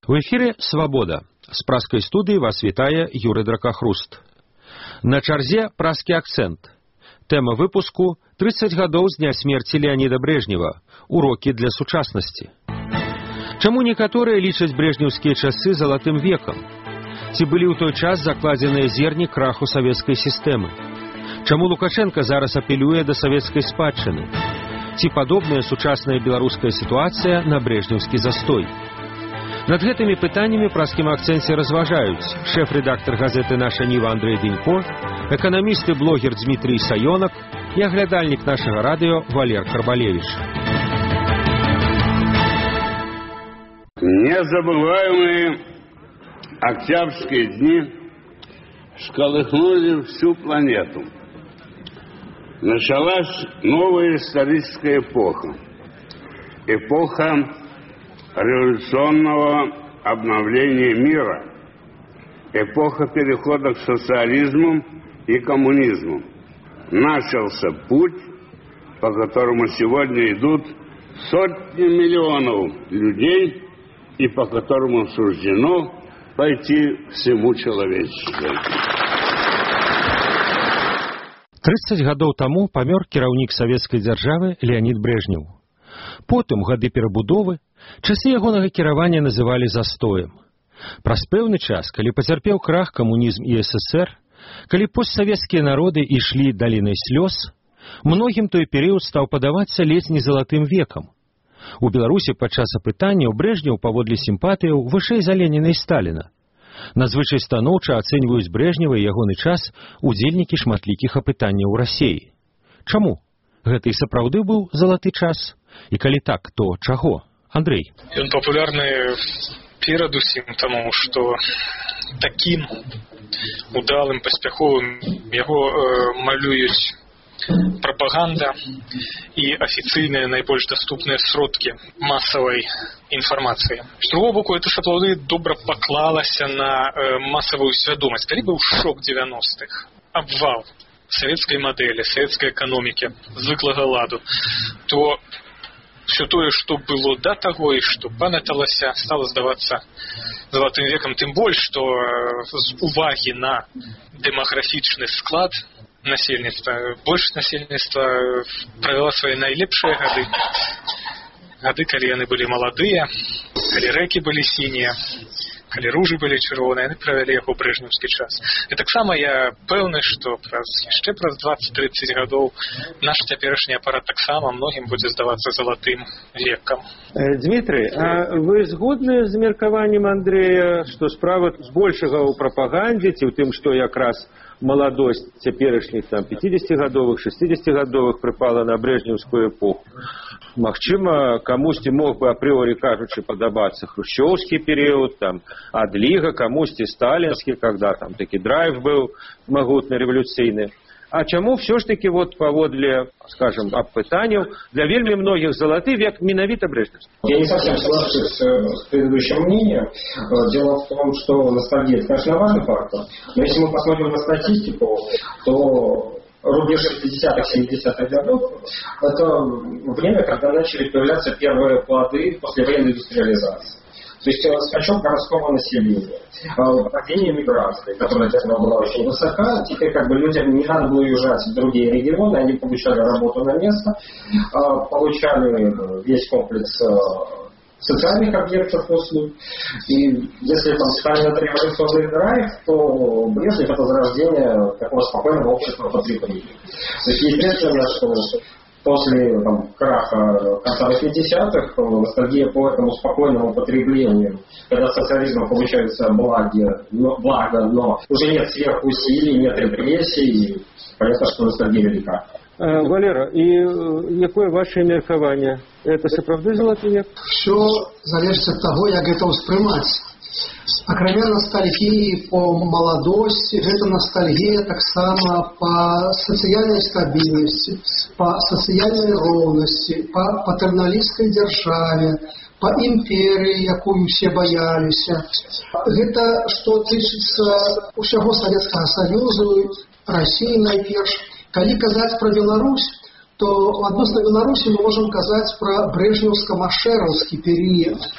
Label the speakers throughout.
Speaker 1: В эфире «Свобода». С праской студии вас вітае Юрий Дракахруст. На чарзе праскі акцент. Тема выпуску – 30 гадоў з дня смерти Леонида Брежнева. Уроки для сучаснасці. Чаму некаторыя лічаць брежнеўскія часы залатым векам? Ці былі ў той час закладзеныя зерні краху савецкай сістэмы? Чаму Лукашенко зараз апелюе да савецкай спадчыны? Ці падобная сучасная беларуская сітуацыя на брежнеўскі застой? Над гэтымі пытаннямі праскім акцэнце разважаюць шэф-рэдактар газеты «Наша Ніва» Андрей Денько, эканаміст і блогер Дмітрий Саёнак і аглядальнік нашага радыё Валер Карбалевич.
Speaker 2: Незабываемые октябрьские дни всколыхнули всю планету. Началась новая историческая эпоха. Эпоха революционного обновления мира. Эпоха перехода к социализму и коммунизму. Начался путь, по которому сегодня идут сотни миллионов людей и по которому суждено пойти всему человечеству.
Speaker 1: 30 гадоў таму памёр кіраўнік савецкай дзяржавы Леонид Брежнеў. Потым гады перабудовы, часы ягонага кіравання называлі застоем. Праз пэўны час, калі пацярпеў крах камунізм і СССР, калі постсавецкія народы ішлі далінай слёз, многім той перыяд стаў падавацца ледзь не залатым векам. У Беларусі падчас апытанняў Брежнеў паводле сімпатыяў вышэй за Леніна і Сталіна. Надзвычай станоўча ацэньваюць Брежнева і ягоны час удзельнікі шматлікіх апытанняў у Расіі. Чаму? Гэта і сапраўды быў залаты час? І калі так, то чаго? Андрей.
Speaker 3: Ён папулярны перадусім таму, што такім удалым, паспяховым яго малююць прапаганда і афіцыйныя найбольш даступныя сродкі масавай інфармацыі. З другого боку, это сапраўды добра паклалася на масавую свядомасць. Калі быў шок 90-х, абвал савецкай мадэлі, савецкай эканомікі, звыклага ладу, то все тое, што было да таго і што памяталася, стала здавацца залатым векам, тым больш, што з увагі на дэмаграфічны склад насельніцтва, большасць насельніцтва правяла свае найлепшыя гады, калі яны былі маладыя, калі рэкі былі сінія, калі ружы былі чырвоныя, яны правялі яго брежнеўскі час. І таксама я пэўны, што яшчэ праз 20-30 гадоў наш цяперашні апарат таксама многім будзе здавацца залатым векам.
Speaker 1: Дмітрый, а вы згодны з меркаваннем Андрэя, што справа збольшага ў прапагандзе, ці ў тым, што якраз маладосць цяперашніх 50-гадовых, 60-гадовых прыпала на брежнеўскую эпоху? Магчыма, камусьці мог бы апрыорі кажучы падабацца хрушчёўскі перыяд, адліга, камусьці сталінскі, когда такі драйв быў магутны рэвалюцыйны. А чаму все ж таки паводле, скажем, апытанняў, для вельмі многіх залаты век менавіта брежневский?
Speaker 4: Я не совсем соглашусь с предыдущим мнением. Дело в том, что ностальгия, это, конечно, важный фактор. Но если мы посмотрим на статистику, то рубеж 60-х, 70-х годов – это время, когда начали появляться первые плоды послевоенной индустриализации. То есть скачок городского населения, падение миграции, которая для этого была очень высока. Теперь людям не надо было уезжать в другие регионы, они получали работу на место, получали весь комплекс социальных объектов услуг. И если ставить это революционный драйв, то Брежнев — это зарождение такого спокойного общества потребления. То есть естественно, что после краха конца 80-х ностальгия по этому спокойному потреблению, когда социализм получается благо, но уже нет сверхусилий, нет репрессий, понятно, что ностальгия велика.
Speaker 1: Валера, и какое ваше меркаванне? Это сапраўды залаты век?
Speaker 5: Все залежыць ад таго, як гэта ўспрымаць. Акрамя ностальгіі по маладосці, гэта ностальгія таксама по сацыяльнай стабільнасці, по сацыяльнай роўнасці, по патэрналісцкай дзяржаве, по імперыі, якую все бояліся. Гэта што тычыцца ўсяго Савецкага Саюзу, Расіі найперш. Калі казаць пра Беларусь, то адносна Беларусі мы можам казаць пра брежнеўска-машэраўскі перыяд.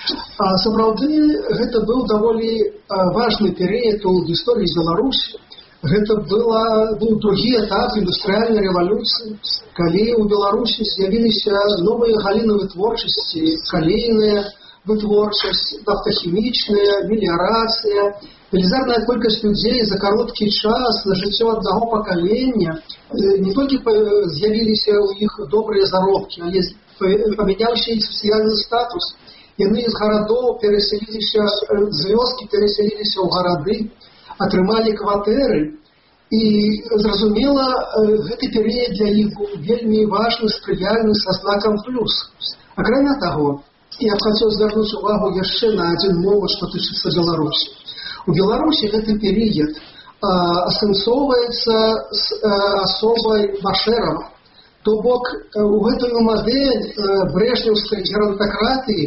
Speaker 5: Сапраўды, гэта быў даволі важны перыяд у гісторыі Беларусі. Гэта быў другі этап індустрыяльнай рэвалюцыі, калі ў Беларусі з'явіліся новыя галіны вытворчасці, калійная вытворчасць, нафтахімічная, меліярацыя. Велізарная колькасць людзей за кароткі час на жыццё аднаго пакалення не толькі з'явіліся ў іх добрыя заробкі, але памяняўся і сацыяльны статус. Яны з гарадоў перасяліліся, з вёскі перасяліліся ў гарады, атрымалі кватэры, і, зразумела, гэты перыяд для іх быў вельмі важны, спрыяльны, са знакам плюс. Акрамя таго, я б хацеў звярнуць увагу яшчэ на адзін момант, што тычыцца Беларусі. У Беларусі гэты перыяд асэнсоўваецца з асобай Башэрава. То бок, у гэтую мадэль брэжнеўскай геронтакратыі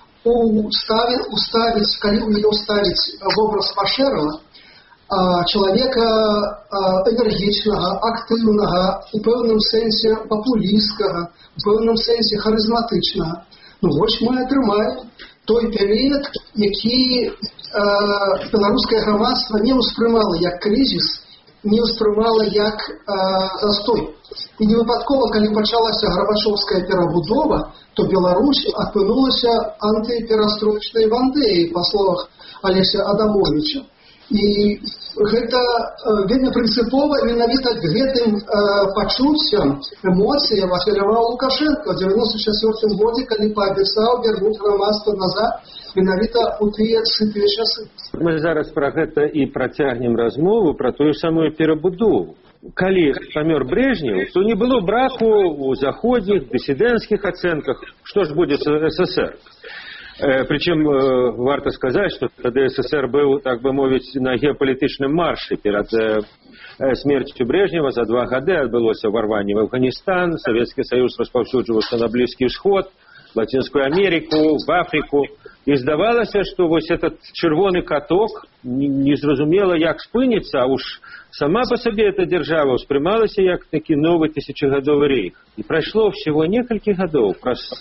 Speaker 5: уставіць, калі ў яе ўставіць вобраз Башэрава, чалавека энергічнага, актыўнага, у пэўным сэнсе папулісткага, у пэўным сэнсе харызматычнага. Вось мы атрымаем той перыяд, які беларускае грамадства не ўспрымала як крызіс, не ўспрымала як застой. І не выпадкова, калі пачалася гарбачоўская перабудова, то Беларусь апынулася антыперастроечнай вандеяй, па словах Алеся Адамовіча. І гэта вельмі прынцыпова менавіта гэтым пачуццям, эмоцыям ахвяраваў Лукашенко ў 94 годзе, калі паабяцаў вярнуць грамадства назад менавіта ў тыя сытыя часы.
Speaker 1: Мы зараз пра гэта і працягнем размову пра тую самую перабудову. Калі памёр Брежнеў, то не было браку ў заходніх дысідэнцкіх ацэнках, што ж будзе з СССР. Причем варто сказать, что тогда СССР был, так бы мовить, на геополитичном марше. Перед смертью Брежнева за 2 года отбылось ворвание в Афганистан, Советский Союз распаўсюдживался на Близкий Сход, Латинскую Америку, в Африку. И здавалось, что вот этот червоный каток незразумело як спынится, а уж сама по себе эта держава успрымалася як таки новый тысячегодовый рейх. И прошло всего несколько годов.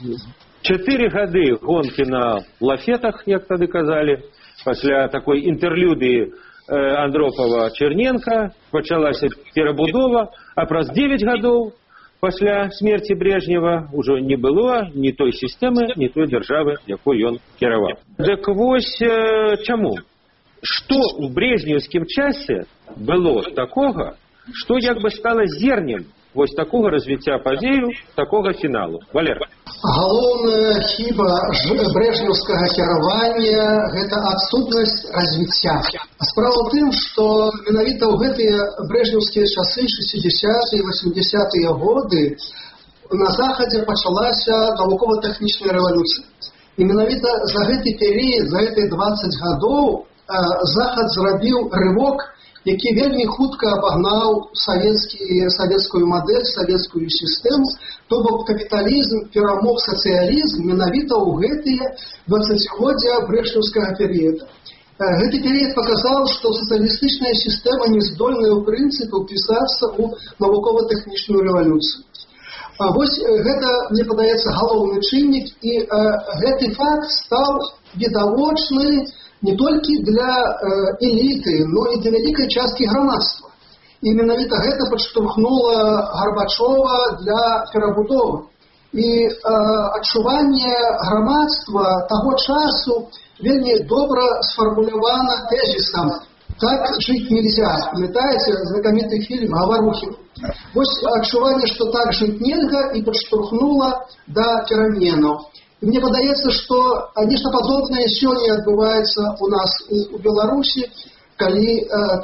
Speaker 1: 4 гады гонкі на лафетах, як тады казалі, пасля такой інтерлюдыі Андропова-Черненко пачалася перабудова, а праз 9 гадоў пасля смерти Брежнева ўжо не было ні той сістэмы, ні той дзяржавы, якой ён кіраваў. Так вось чаму? Што ў брежнеўскім часе было такога, што як бы стала зернем вось такого развіцця падзею, такога фіналу. Валер.
Speaker 5: Галоўная хіба брэжнеўскага кіравання – гэта адсутнасць развіцця. Справа ў тым, што менавіта ў гэтыя брэжнеўскія часы, 60-е і 80-е годы, на Захадзе пачалася навукова-тэхнічная рэвалюцыя. І менавіта за гэты перыяд, за гэтыя 20 гадоў, Захад зрабіў рывок, які вельмі хутка абагнаў савецкую мадэль, савецкую сістэму, то бок капіталізм перамог сацыялізм менавіта ў гэтыя 20годдзя брэжнеўскага перыяда. Гэты перыяд паказаў, што сацыялістычная сістэма не здольная ў прынцыпе ўпісацца ў навукова-тэхнічную рэвалюцыю. Вось гэта, мне падаецца, галоўны чыннік, і гэты факт стаў відавочны не толькі для эліты, но і для вялікай часткі грамадства. І менавіта гэта падштурхнула Гарбачова для перабудовы. І адчуванне грамадства таго часу вельмі добра сфармулявана тэзісам «Так жить нельзя». Памятаеце знакаміты фільм «Гаварухін»? Вось адчуванне, што так жыць нельга, і падштурхнула да пераменаў. І мне падаецца, што нешта падобнае сёння адбываецца у нас у Беларусі, калі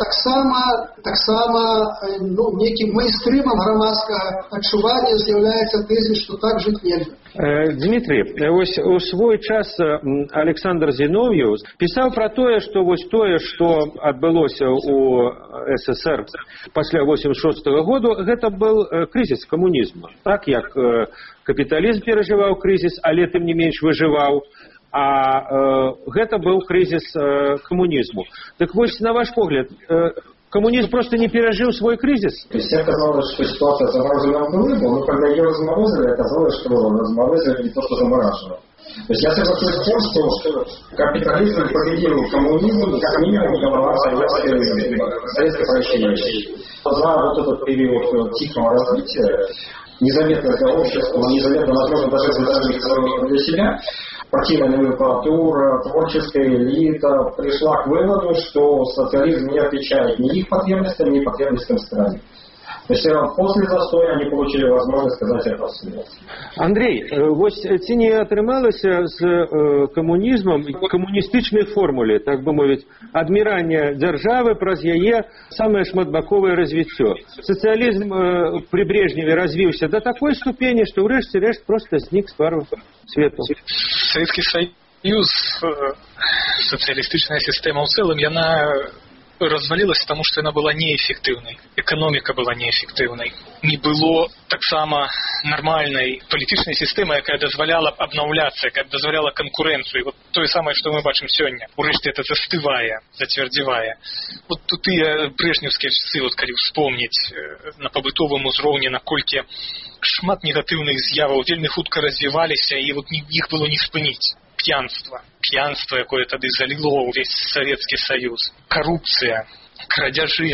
Speaker 5: таксама некім майстрымам грамадскага адчування з'яўляецца тэзіс, што так жыць нельга.
Speaker 1: Дмитрий, вось у свой час Александр Зиновьев пісаў пра тое, што вось тое, што адбылося у СССР пасля 86-го году, гэта был крызіс камунізму. Так як капіталізм перажываў крызіс, але тым не менш выжываў, а гэта быў крызіс камунізму. Так вось, на ваш погляд, Коммунизм просто не пережил свой кризис.
Speaker 4: То есть всем казалось, что ситуация заморожена в рыбу, но когда ее разморозили, оказалось, что разморозили не то, что заморажено. То есть я соглашусь с тем, что капитализм победил коммунизм, как минимум, голова советской прощения. За вот этот период тихого развития, незаметно для общества, незаметно, возможно, даже для себя, партийная номенклатура, творческая элита пришла к выводу, что социализм не отвечает ни их потребностям, ни потребностям страны. То есть после застоя они получили возможность сказать это вслед.
Speaker 1: Андрей, вось ці не атрымалася з камунізмам камуністычнай формуле, так бы мовіць, адмірання дзяржавы праз яе самае шматбаковае развіццё. Сацыялізм при Брежневе развіўся до такой ступені, што ўрэшце рэшт просто знік з твару свету.
Speaker 3: Советский Союз, социалистическая система в целом, она развалилась, потому что она была неэффективной. Экономика была неэффективной. Не было так само нормальной политической системы, которая дозволяла обновляться, которая дозволяла конкуренцию. И вот то самое, что мы бачим сегодня. Урешті это застывая, затвердевая. Вот тут и брежневские часы, вот когда вспомнить на побытовом узроўні, наколькі шмат негативных з'яваў вельмі хутка развивались, и вот их было не спынить. Пьянство, якое тады залило весь Советский Союз, коррупция, крадяжи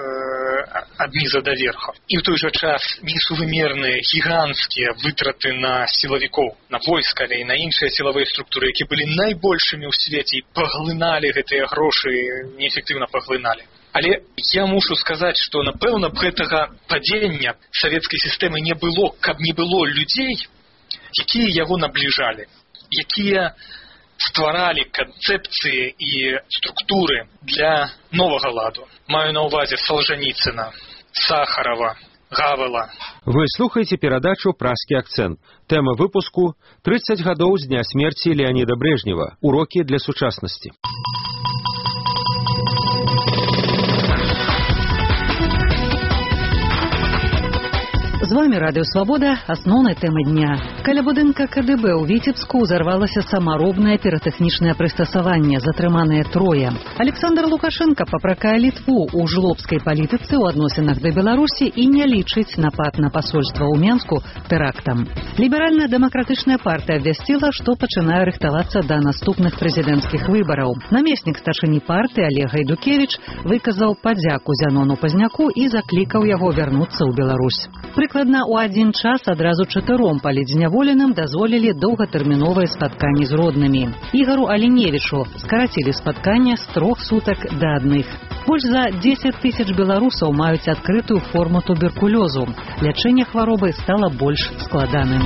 Speaker 3: от низа до верха. И в той же час несувымерные, гигантские вытраты на силовиков, на войска и на іншыя силовые структуры, які были найбольшими в свете и поглынали гэтыя грошы, неэффективно поглынали. Але я мушу сказать, что напэўна б гэтага падзення советской системы не было, каб не было людей, якія яго наближали, якія стваралі канцэпцыі і структуры для новага ладу. Маю на ўвазе Солженіцына, Сахарова, Гавела.
Speaker 1: Вы слухаеце перадачу «Пражскі акцэнт». Тэма выпуску «30 гадоў з дня смерці Леонида Брежнева. Урокі для сучаснасці».
Speaker 6: З вами Радыё Свабода, асноўнай тэмы дня. Каля будынка КДБ ў Віцебску ўзарвалася самаробнае піратэхнічнае прыстасаванне, затрыманыя трое. Александр Лукашенко папракае Літву ў жлобскай палітыцы ў адносінах да Беларусі і не лічыць напад на пасольства ў Менску тэрактам. Ліберальна-дэмакратычная партыя абвясціла, што пачынае рыхтавацца да наступных прэзідэнцкіх выбараў. Намеснік старшыні партыі Олег Гайдукевіч выказаў падзяку Зянону Пазняку і заклікаў яго вярнуцца ў Беларусь. Прыкладна ў адзін час адразу 4 палітзняволеным дазволілі доўгатэрміновыя спатканні з роднымі. Ігару Аліневічу скарацілі спаткання з 3 сутак да 1. Больш за 10 000 беларусаў маюць адкрытую форму туберкулёзу. Лячэнне хваробы стала больш складаным.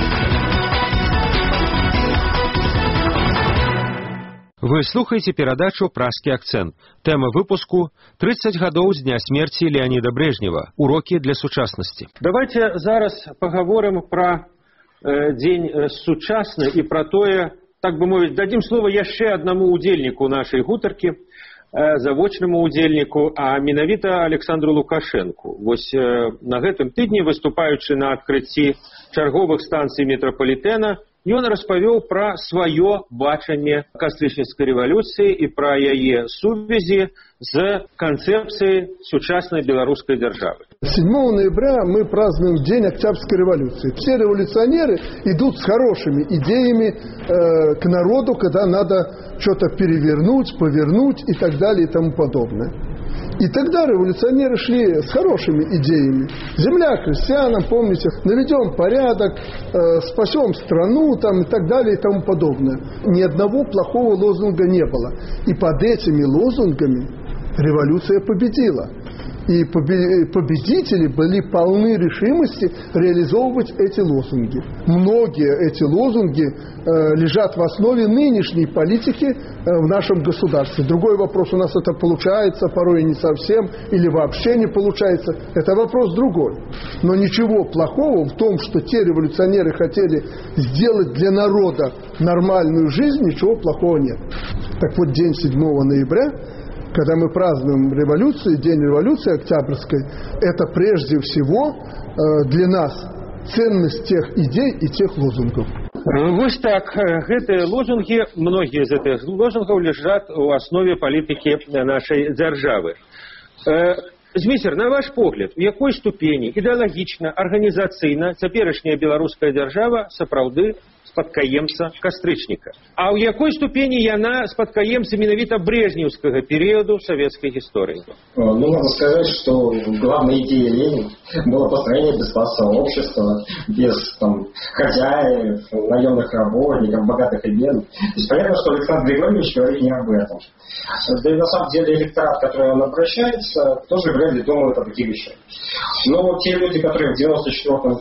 Speaker 1: Вы слухаеце перадачу «Пражскі акцэнт». Тэма выпуску «30 гадоў з дня смерці Леонида Брежнева. Урокі для сучаснасці». Давайте зараз поговорим про дзень сучасны і про тое, так бы мовіць, дадим слово яшчэ аднаму удзельніку нашай гутаркі, завочнаму удзельніку, а менавіта Александру Лукашенку. Вось на гэтым тыдні, выступаючы на адкрыцці чарговых станцый метрапалітэна, ён распавёў пра сваё бачанне кастрычніцкай рэвалюцыі і пра яе сувязі з канцэпцыяй сучаснай беларускай дзяржавы.
Speaker 7: 7 ноября мы празднуем День Октябрьской революции. Все революционеры идут с хорошими идеями к народу, когда надо что-то перевернуть, повернуть и так далее и тому подобное. И тогда революционеры шли с хорошими идеями. Земля крестьянам, помните, наведем порядок, спасем страну там, и так далее и тому подобное. Ни одного плохого лозунга не было. И под этими лозунгами революция победила. И победители были полны решимости реализовывать эти лозунги. Многие эти лозунги лежат в основе нынешней политики в нашем государстве. Другой вопрос, у нас это получается, порой не совсем, или вообще не получается. Это вопрос другой. Но ничего плохого в том, что те революционеры хотели сделать для народа нормальную жизнь, ничего плохого нет. Так вот, день 7 ноября, когда мы празднуем революцию, День революции Октябрьской, это прежде всего для нас ценность тех идей и тех лозунгов.
Speaker 1: Вось так, гэтыя лозунги, многие из этих лозунгов лежат у основе политики нашей дзяржавы. Зміцер, на ваш погляд, у якой ступені ідэалагічна, арганізацыйна цяперашняя беларуская дзяржава сапраўды спадкаемца кастрычніка? А ў якой ступені яна спадкаемца менавіта брежневскага периоду советской истории?
Speaker 4: Ну, надо сказать, что главная идея Ленина была построение бесклассового общества, без хозяев, наемных работников, богатых и бедных. То есть понятно, что Александр Григорьевич говорит не об этом. Да и на самом деле электорат, к которому он обращается, тоже вряд ли думают о таких вещах. Но те люди, которые в 94-м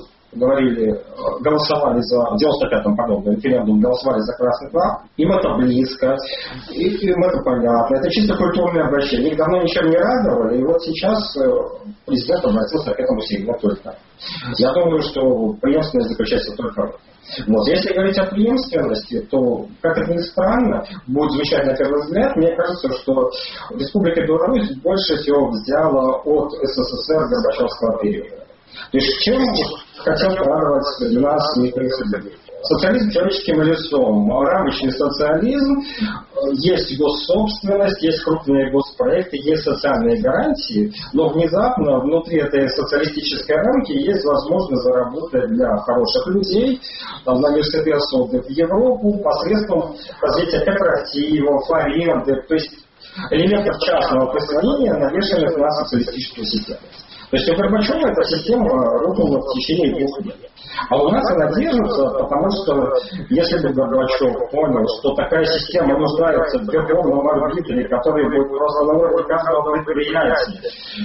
Speaker 4: голосовали за, в 95-м, пардон, референдум, голосовали за красный флаг, им это близко, им это понятно. Это чисто культурное обращение. Их давно ничем не радовали, и вот сейчас президент обратился к этому сильно только. Я думаю, что преемственность заключается только в этом. Вот. Если говорить о преемственности, то, как это ни странно, будет звучать на первый взгляд, мне кажется, что Республика Беларусь больше всего взяла от СССР Горбачевского периода. То есть чем хотел порадовать нас Николай Сергеевич? Социализм человеческим лицом, рамочный социализм, есть госсобственность, есть крупные госпроекты, есть социальные гарантии, но внезапно внутри этой социалистической рамки есть возможность заработать для хороших людей, на университеты в Европу посредством развития кооперативов, аренды, то есть элементов частного присвоения, навешанных на социалистическую систему. То есть у Горбачева эта система рухнула в течение 2 лет. А у нас она держится, потому что если бы Горбачев понял, что такая система нуждается в верховном арбитре, который будет просто на уровне каждого предприятия,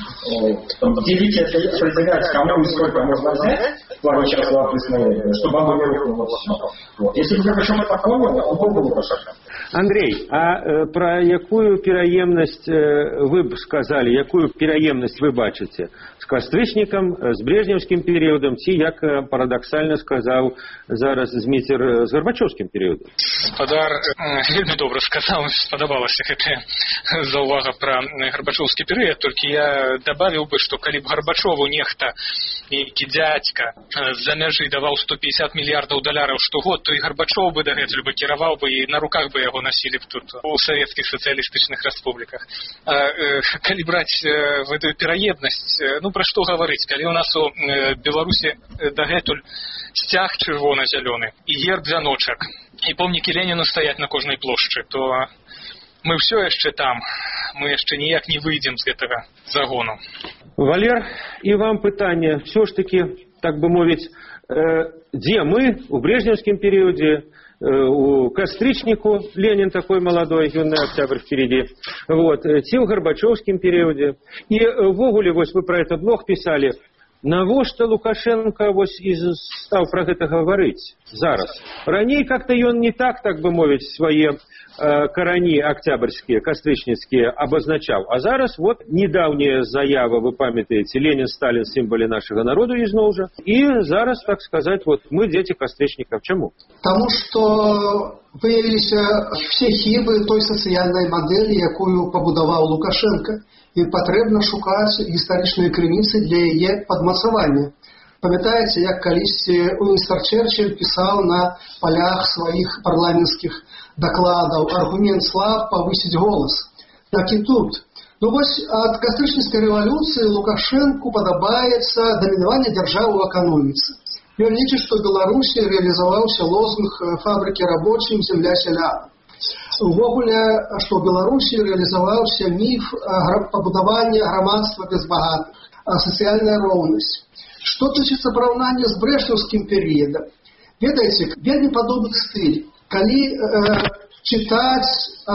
Speaker 4: делить это и определять, кому и сколько можно взять в плане частного присвоения, чтобы оно не рухнуло все. Вот. Если бы Горбачев это понял, он был бы Лукашенко.
Speaker 1: Андрей, а про якую пераемнасць вы б сказали, якую пераемнасць вы бачыце з кастрычнікам, з брежневскім перыядам, ці, як парадаксальна сказаў зараз Зміцер, з гарбачоўскім перыядам?
Speaker 3: Спадар вельмі добра сказаў, спадабалася гэтая заўвага пра гарбачоўскі перыяд, толькі я дабавіў бы, што калі б Гарбачову нехта, нейкі дзядзька з-за мяжы даваў 150 мільярдаў даляраў штогод, то і Гарбачоў бы дагэтуль бы кіраваў бы і на руках бы яго носили тут у советских социалистычных республиках. Калі браць гэтую пераемнасць, ну пра што гаварыць, калі у нас у Беларусі дагэтуль сцяг чырвона-зялёны і герб вяночак, і помнікі Леніну стаяць на кожнай плошчы, то мы ўсё яшчэ там, мы яшчэ ніяк не выйдзем з гэтага загону.
Speaker 1: Валер, і вам пытанне, все ж таки, так бы мовіць, дзе мы у брежневскім перыядзе, у кастрычніку, Ленин такой молодой, юный октябрь впереди, вот, ці ў гарбачоўскім перыядзе. І ввогуле, вось вы про этот блог писали, навошта Лукашенко вось і стаў про гэта гаварыць зараз? Раней как-то ён не так бы мовіць, свае карані октябрьскія, кастрычніцкія абазначаў. А зараз вот недаўняя заява, вы памятаеце, Ленин, Сталин, сімвалы нашага народу ізноў жа. І зараз, так сказать, вот мы дзеці кастрычнікаў. Чаму?
Speaker 5: Таму што выявіліся все хібы той сацыяльнай мадэлі, якую пабудаваў Лукашенко. І патрэбна шукаць гістарычныя крыніцы для яе падмацавання. Памятаеце, як калісьці Уінстон Черчилль пісаў на полях сваіх парламенцкіх дакладаў: аргумент слаб, павысіць голас. Так і тут. Ну вось ад кастрычніцкай рэвалюцыі Лукашэнку падабаецца дамінаванне дзяржавы ў эканоміцы. Ён лічыць, што ў Беларусі рэалізаваўся лозунг фабрыкі рабочым, земля сялян. Увогуле, што ў Беларусі рэалізаваўся міф пабудавання грамадства без багатых, сацыяльная роўнасць. Што тычыцца параўнання з брэжнеўскім перыядам? Ведаеце, вельмі падобны стыль. Калі чытаць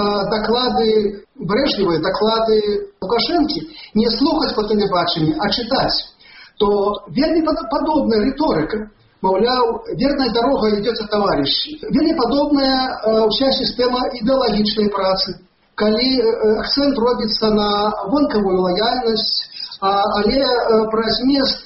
Speaker 5: даклады Брежнева, даклады Лукашэнкі, не слухаць па тэлебачанні, а чытаць, то вельмі падобная рыторыка. Маўляў, верная дорога ідёце, товарищи. Вельмі падобная ўся сістэма ідэалагічнай працы. Калі акцэнт робіцца на вонкавую лаяльнасць, але пра змест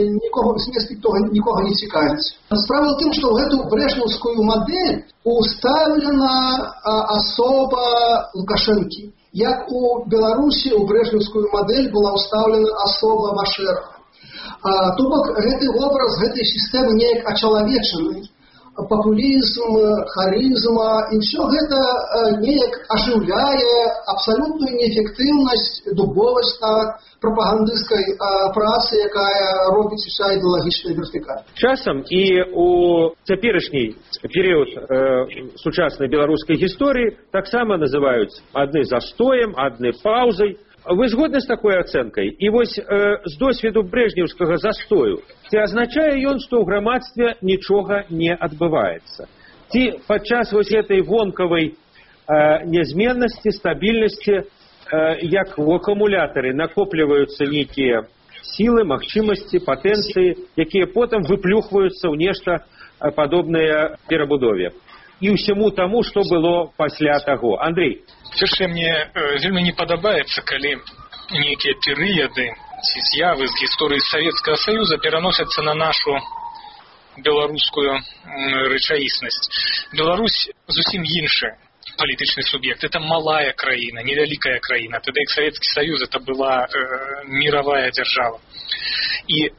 Speaker 5: нікога не цікавіць. Справа ў тым, што ў гэту брэжнеўскую мадэль уставлена асоба Лукашэнкі. Як у Беларусі ў брэжнеўскую мадэль была ўстаўлена асоба Машэрова. То бок гэты вобраз гэтай сістэмы неяк ачалавечаны. папулізм, харызма, і ўсё гэта неяк ажыўляе абсалютную неэфектыўнасць, дубовасць прапагандысцкай працы, якая робіць уся ідэалагічная вертыкаль.
Speaker 1: Часам і у цяперашні перыяд сучаснай беларускай гісторыі таксама называюць адны застоем, адны паўзай. Вы згодны з такой ацэнкай? І вось з досведу брэжнеўскага застою, ці азначае ён, што ў грамадстве нічога не адбываецца? Ці падчас вось гэтай вонкавай нязменнасці, стабільнасці, як у акумулятары накопліваюцца нейкія сілы, магчымасці, патэнцыі, якія потым выплюхваюцца ў нешта падобнае перабудове і ўсяму таму, што было пасля таго. Андрей.
Speaker 3: Першае, мне вельмі не падабаецца, калі нейкія перыяды ці з'явы з гісторыі Савецкага Саюза пераносяцца на нашу беларускую рэчаіснасць. Беларусь зусім іншы палітычны суб'ект. Это малая краіна, невялікая краіна. Тады як Савецкі Саюз, это была мировая дзяржава. І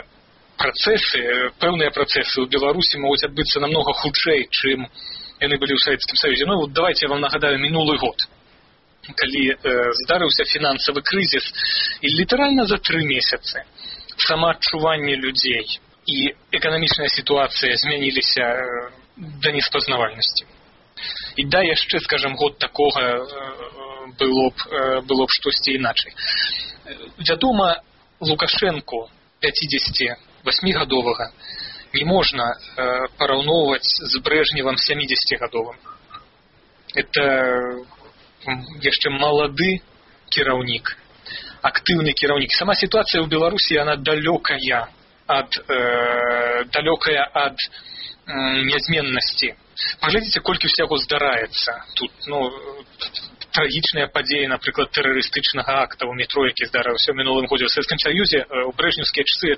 Speaker 3: пэўныя працэсы ў Беларусі могуць адбыцца намнога хутчэй, чым яны былі ў Савецкім Саюзе. Ну, вот давайте я вам нагадаю мінулы год, калі здарыўся фінансавы крызіс, і літаральна за 3 месяцы самаадчуванне людзей і эканамічная сітуацыя змяніліся да неспазнавальнасці. І да, яшчэ, скажем, год такога было б штосьці іначай. Вядома, Лукашенко 58-гадовага не можна параўноўваць з Брэжневым 70-гадовым. Это яшчэ малады кіраўнік, актыўны кіраўнік. Сама сітуацыя ў Беларусі, яна далёкая ад нязменнасці. Паглядзіце, колькі ўсяго здараецца тут. Трагічныя падзеі, напрыклад, тэрарыстычнага акта ў метро, які здарыўся ў мінулым годзе ў Савецкім Саюзе. У брэжнеўскія часы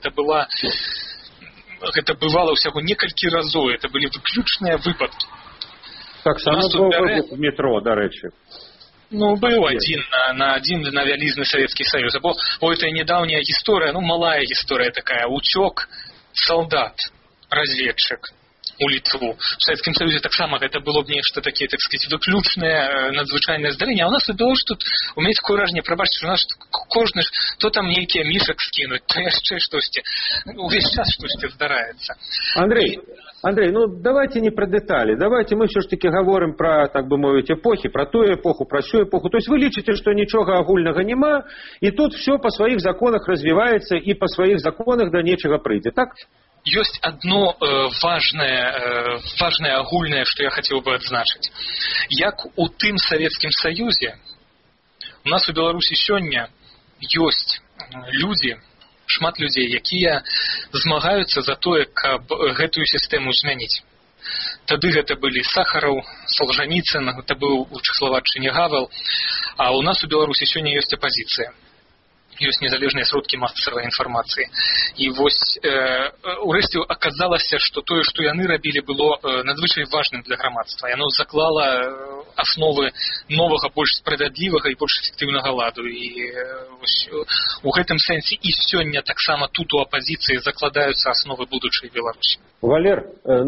Speaker 3: гэта бывало ўсяго некалькі разоў. Это былі выключныя выпадкі.
Speaker 1: Так само быў выпадак в метро, дарэчы.
Speaker 3: Быў адзін на вялізны Савецкі Саюз. Бо гэта нядаўняя гісторыя, малая гісторыя такая. Уцёк салдат, разведчык у Літву. В Савецкім Саюзе таксама гэта было б нешта такія, так сказать, выключнае, надзвычайнае здарэнне. А у нас у Беларусі тут у мяне такое ўражанне, прабачце, у нас кожны ж то там нейкія мішак скінуць, то яшчэ штосьці. Увесь час штосьці здараецца.
Speaker 1: Андрей, давайте не про детали. Давайте мы все ж таки говорим про, так бы мовить, эпохи, про ту эпоху, про сю эпоху. То есть вы лічыце, что нічога агульнага нема, и тут все по своих законах развивается, и по своих законах до нечага прыйдзе, так?
Speaker 3: Ёсць одно важное агульнае, што я хацеў бы адзначыць. Як у тым Савецкім Саюзе, у нас у Беларусі сёння ёсць людзі, шмат людзей, якія змагаюцца за тое, каб гэтую сістэму змяніць. Тады гэта былі Сахараў, Салжаніцын, гэта быў у Чэхаславаччыне Гавел, а у нас у Беларусі сёння ёсць апазіцыя. Ёсць незалежныя сродкі масавай інфармацыі. І вось урэшце аказалася, што тое, што яны рабілі, было надзвычай важным для грамадства. Яно заклала асновы новага, больш справядлівага і больш эфектыўнага ладу. І у гэтым сэнсе і сёння таксама тут у апазіцыі закладаюцца асновы будучай Беларусі.
Speaker 1: Валер,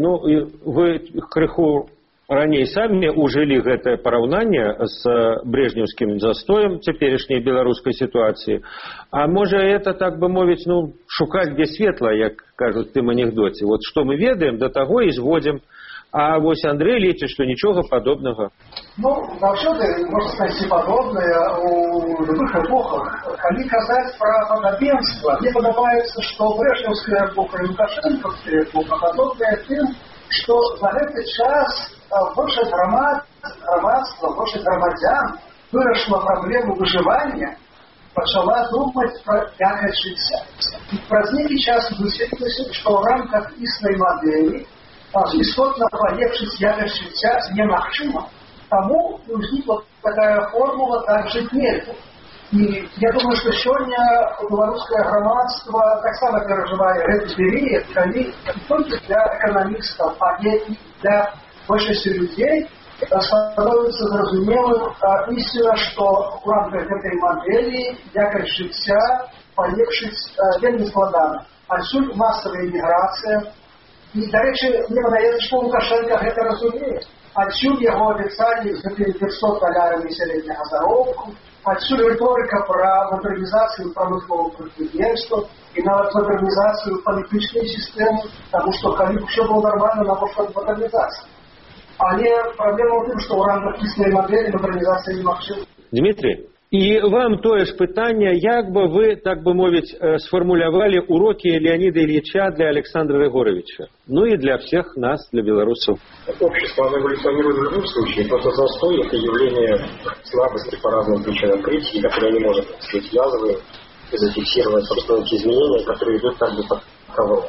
Speaker 1: вы крыху раней самі ўжылі гэтае параўнанне з брэжнеўскім застоем цяперашняй беларускай сітуацыі. А можа, это, так бы мовіць, шукаць где светла, як кажуць в тым анекдоце. Вот што мы ведаем, до таго і зводзім. А вось Андрей лічыць, што нічога падобнага.
Speaker 5: Заўсёды можна знайсці падобнае ў любых эпохах. Калі казаць пра падабенства, мне падабаецца, што брэжнеўская эпоха і лукашэнкаўская эпоха падобная тым, што за гэты час большасць грамадства, большасць грамадзян вырашыла праблему выжывання, пачала думаць пра якасць жыцця. І праз нейкі час высветлілася, што ў рамках існай мадэлі істотна палепшыць якасць жыцця немагчыма. Таму ўзнікла такая формула, так жыць нельга. І я думаю, што сёння беларускае грамадства таксама перажывае гэты перыяд, калі не толькі для эканамістаў, а і для большасці людзей становіцца зразумелым ісціна, што ў рамках гэтай мадэлі якасць жыцця палепшыць вельмі складана. Адсюль масавая эміграцыя, І, до речі, мне падаецца, што Лукашенко гэта разумее. Адсюль яго абяцанні з гэтымі 500 далярамі сярэдняга заробку, адсюль рыторыка пра мадэрнізацыю прамысловых прадпрыемстваў і нават мадэрнізацыю палітычнай сістэмы, таму што калі б усё было нармальна, навошта мадэрнізацыя. Але праблема ў тым, што ў рамках існай мадэлі мадэрнізацыя немагчыма.
Speaker 1: Дмітрий, і вам тое ж пытанне, як бы вы, так бы мовіць, сфармулявалі уроки Леонида Ильича для Александра Григоровича, ну и для всех нас, для белорусов?
Speaker 4: Общество, оно эволюционирует в любом случае, просто застой — это явление слабости по разным причинам критики, которые не может, так сказать, связывать и зафиксировать, собственно, эти изменения, которые идут как бы по ковру.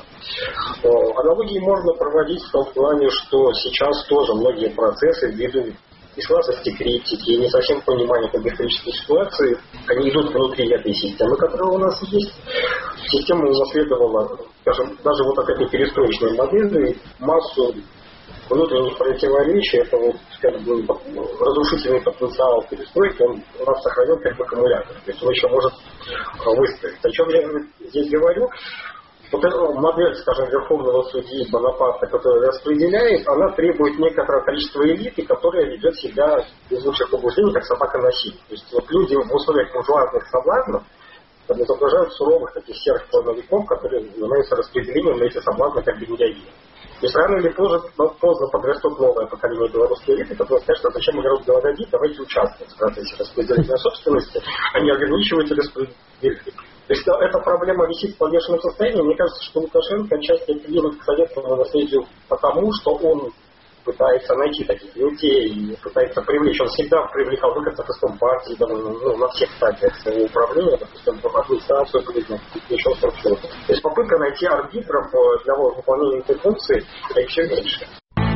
Speaker 4: Аналогии можно проводить в том плане, что сейчас тоже многие процессы ввиду и слабости критики, и не совсем понимания контекстуальной ситуации, они идут внутри этой системы, которая у нас есть. Система унаследовала, скажем, даже вот от этой перестроечной модели массу внутренних противоречий. Это вот, как бы, разрушительный потенциал перестройки, он у нас сохранен как аккумулятор. То есть он еще может выстоять. О чем я здесь говорю? Вот эта модель, скажем, верховного судьи Бонапарта, которая распределяет, она требует некоторого количества элиты, которая ведет себя из лучших побуждений, как собака-носитель. То есть вот люди в условиях буржуазных соблазнов изображают суровых таких серых плановиков, которые занимаются распределением на эти соблазны как беньяи. То есть рано или поздно подрастет новое поколение белорусской элиты, которое скажет, что зачем играть в голододит, давайте участвовать в процессе распределения собственности, а не ограничивать распределение. То есть эта проблема висит в подвешенном состоянии. Мне кажется, что Лукашенко отчасти апеллирует к советскому наследию потому, что он пытается найти таких людей и пытается привлечь. Он всегда привлекал выходцев из Компартии, на всех стадиях своего управления, допустим, в администрацию, еще структуру. То есть попытка найти арбитров для выполнения этой функции, а их все меньше.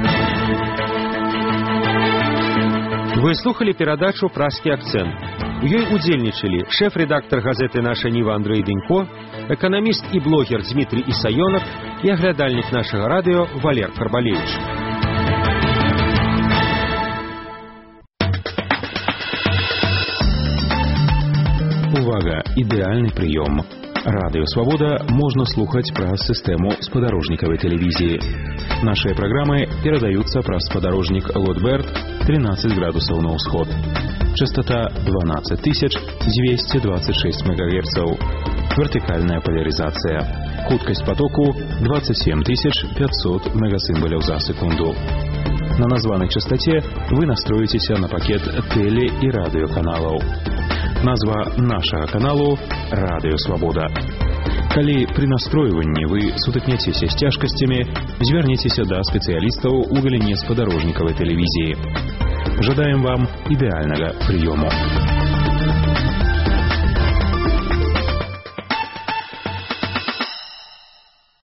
Speaker 1: Вы слухали перадачу «Пражскі акцент». У ёй удзельнічалі шэф-рэдактар газеты «Наша Ніва» Андрэй Дэнько, эканаміст і блогер Дмітрий Ісаёнов і аглядальнік нашага радыё Валер Карбалевич.
Speaker 8: Увага! Ідэальны прыём. Радыё «Свабода» можна слухаць праз сістэму спадарожнікавай тэлевізіі. Нашыя праграмы перадаюцца праз спадарожнік Лотберт 13 градусаў на ўсход. Частота 12226 МГц. Вертикальная поляризация. Хуткость потоку 27500 мегасимволяў за секунду. На названной частоте вы настроитесь на пакет теле- и радиоканалов. Назва нашего каналу «Радио Свобода». Калі при настройванні вы сутыкняцеся з цяжкасцямі, звярніцеся да спецыялістаў у галіне спадарожнікавай тэлевізіі. Жадаем вам ідэальнага прыёму.